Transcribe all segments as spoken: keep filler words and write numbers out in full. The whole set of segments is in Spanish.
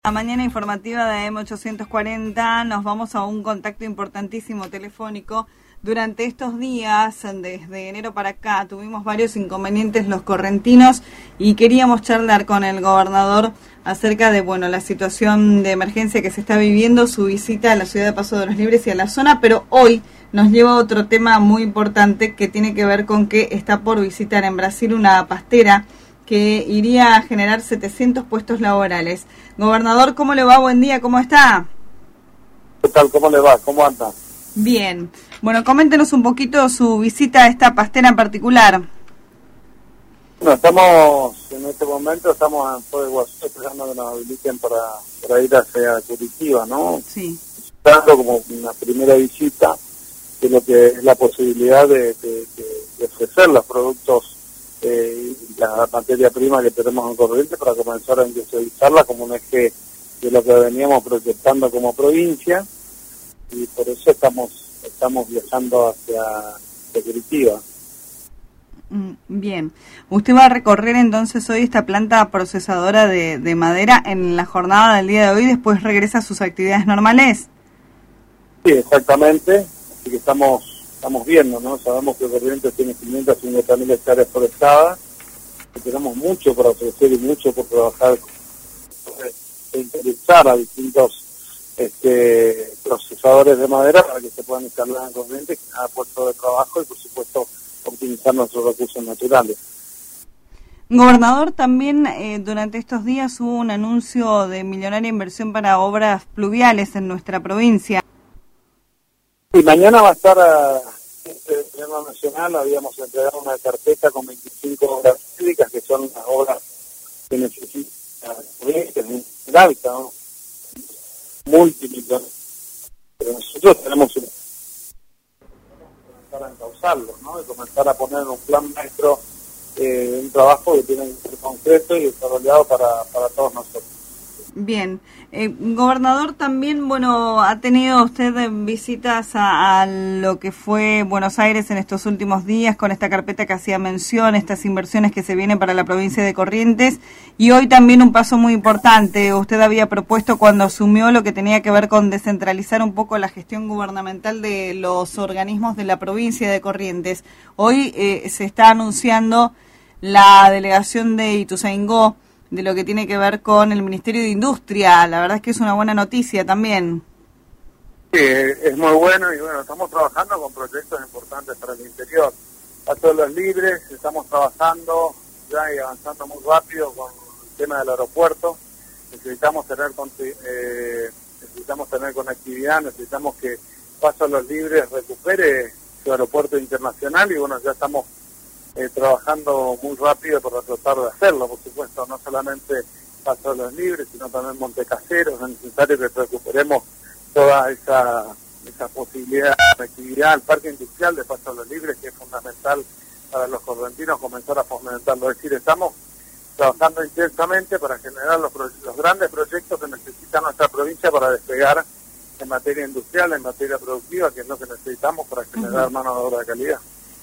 La mañana informativa de A M ochocientos cuarenta nos vamos a un contacto importantísimo telefónico. Durante estos días, desde enero para acá, tuvimos varios inconvenientes los correntinos y queríamos charlar con el gobernador acerca de bueno la situación de emergencia que se está viviendo, su visita a la ciudad de Paso de los Libres y a la zona, pero hoy nos lleva a otro tema muy importante que tiene que ver con que está por visitar en Brasil una pastera que iría a generar setecientos puestos laborales. Gobernador, ¿cómo le va? Buen día, ¿cómo está? ¿Qué tal? ¿Cómo le va? ¿Cómo anda? Bien. Bueno, coméntenos un poquito su visita a esta pastera en particular. Bueno, estamos, en este momento, estamos en Foz de Iguazú esperando que nos habiliten para, para ir hacia Curitiba, ¿no? Sí. Dando como una primera visita de lo que es la posibilidad de, de, de, de ofrecer los productos eh, la materia prima que tenemos en Corrientes para comenzar a industrializarla como un eje de lo que veníamos proyectando como provincia, y por eso estamos estamos viajando hacia, hacia Curitiba. Bien. ¿Usted va a recorrer entonces hoy esta planta procesadora de, de madera en la jornada del día de hoy, después regresa a sus actividades normales? Sí, exactamente. Así que estamos estamos viendo, ¿no? Sabemos que Corrientes tiene quinientas cincuenta mil hectáreas forestadas, que tenemos mucho para ofrecer y mucho por trabajar, e interesar a distintos este, procesadores de madera para que se puedan instalar en Corrientes, a puestos de trabajo y, por supuesto, optimizar nuestros recursos naturales. Gobernador, también eh, durante estos días hubo un anuncio de millonaria inversión para obras pluviales en nuestra provincia. Y mañana va a estar a, el Gobierno Nacional, habíamos entregado una carpeta con veinticinco obras públicas, que son las obras que necesitan Corrientes, en general, ¿no? Multimillonarias. Pero nosotros tenemos un comenzar a encauzarlos, ¿no? Y comenzar a poner un plan maestro, eh, un trabajo que tiene que ser concreto y desarrollado para, para todos nosotros. Bien. Eh, gobernador, también, bueno, ha tenido usted visitas a, a lo que fue Buenos Aires en estos últimos días con esta carpeta que hacía mención, estas inversiones que se vienen para la provincia de Corrientes, y hoy también un paso muy importante. Usted había propuesto cuando asumió lo que tenía que ver con descentralizar un poco la gestión gubernamental de los organismos de la provincia de Corrientes. Hoy eh, se está anunciando la delegación de Ituzaingó, de lo que tiene que ver con el Ministerio de Industria. La verdad es que es una buena noticia también. Sí, es muy bueno, y bueno, estamos trabajando con proyectos importantes para el interior. Paso de los Libres, estamos trabajando ya y avanzando muy rápido con el tema del aeropuerto. Necesitamos tener eh, necesitamos tener conectividad, necesitamos que Paso de los Libres recupere su aeropuerto internacional, y bueno, ya estamos Eh, trabajando muy rápido para tratar de hacerlo, por supuesto, no solamente Paso de los Libres, sino también Montecaseros. Es necesario que recuperemos toda esa esa posibilidad de actividad al parque industrial de Paso de los Libres, que es fundamental para los correntinos comenzar a fomentarlo. Es decir, estamos trabajando intensamente para generar los, los grandes proyectos que necesita nuestra provincia para despegar en materia industrial, en materia productiva, que es lo que necesitamos para generar uh-huh. mano de obra de calidad.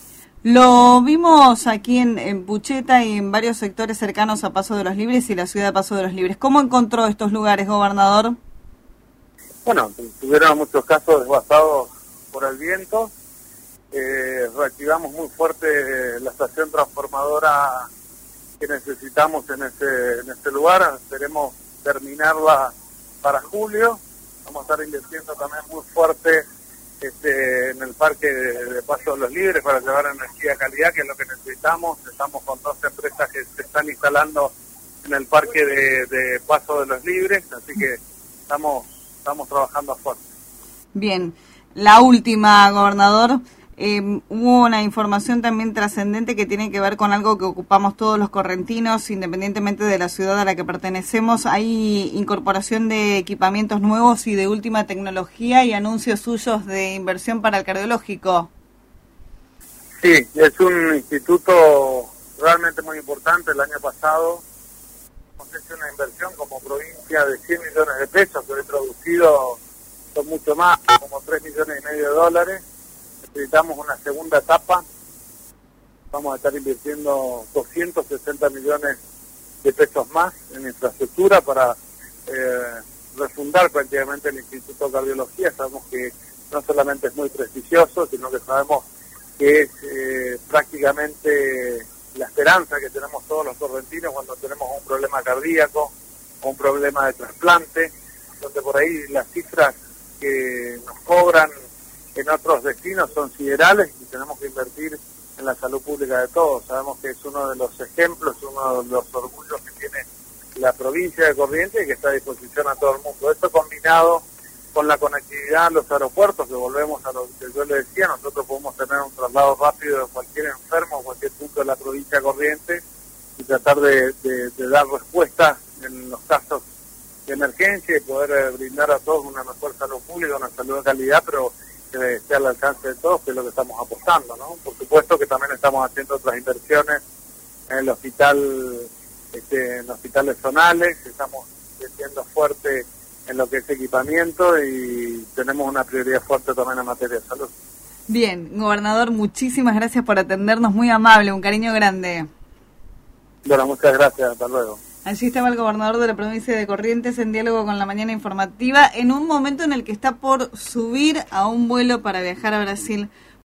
Lo vimos aquí en, en Pucheta y en varios sectores cercanos a Paso de los Libres y la ciudad de Paso de los Libres. ¿Cómo encontró estos lugares, gobernador? Bueno, tuvieron muchos casos devastados por el viento. Eh, reactivamos muy fuerte la estación transformadora que necesitamos en ese, en ese lugar. Esperemos terminarla para julio. Vamos a estar invirtiendo también muy fuerte Este, en el parque de, de Paso de los Libres para llevar energía de calidad, que es lo que necesitamos. Estamos con dos empresas que se están instalando en el parque de, de Paso de los Libres, así que estamos estamos trabajando a fuerte. Bien, la última, gobernador. Eh, hubo una información también trascendente que tiene que ver con algo que ocupamos todos los correntinos, independientemente de la ciudad a la que pertenecemos. Hay incorporación de equipamientos nuevos y de última tecnología y anuncios suyos de inversión para el cardiológico. Sí, es un instituto realmente muy importante. El año pasado hemos hecho una inversión como provincia de cien millones de pesos, que he traducido son mucho más, como tres millones y medio de dólares. Necesitamos una segunda etapa, vamos a estar invirtiendo doscientos sesenta millones de pesos más en infraestructura para eh, refundar prácticamente el Instituto de Cardiología. Sabemos que no solamente es muy prestigioso, sino que sabemos que es eh, prácticamente la esperanza que tenemos todos los correntinos cuando tenemos un problema cardíaco o un problema de trasplante, donde por ahí las cifras que nos cobran en otros destinos son siderales y tenemos que invertir en la salud pública de todos. Sabemos que es uno de los ejemplos, uno de los orgullos que tiene la provincia de Corrientes y que está a disposición a todo el mundo. Esto combinado con la conectividad a los aeropuertos, que volvemos a lo que yo le decía, nosotros podemos tener un traslado rápido de cualquier enfermo, cualquier punto de la provincia de Corrientes y tratar de, de, de dar respuesta en los casos de emergencia y poder eh, brindar a todos una mejor salud pública, una salud de calidad, pero que esté al alcance de todos, que es lo que estamos apostando, ¿no? Por supuesto que también estamos haciendo otras inversiones en el hospital, este, en hospitales zonales, estamos creciendo fuerte en lo que es equipamiento y tenemos una prioridad fuerte también en materia de salud. Bien, gobernador, muchísimas gracias por atendernos, muy amable, un cariño grande. Bueno, muchas gracias, hasta luego. Allí estaba el gobernador de la provincia de Corrientes en diálogo con la mañana informativa, en un momento en el que está por subir a un vuelo para viajar a Brasil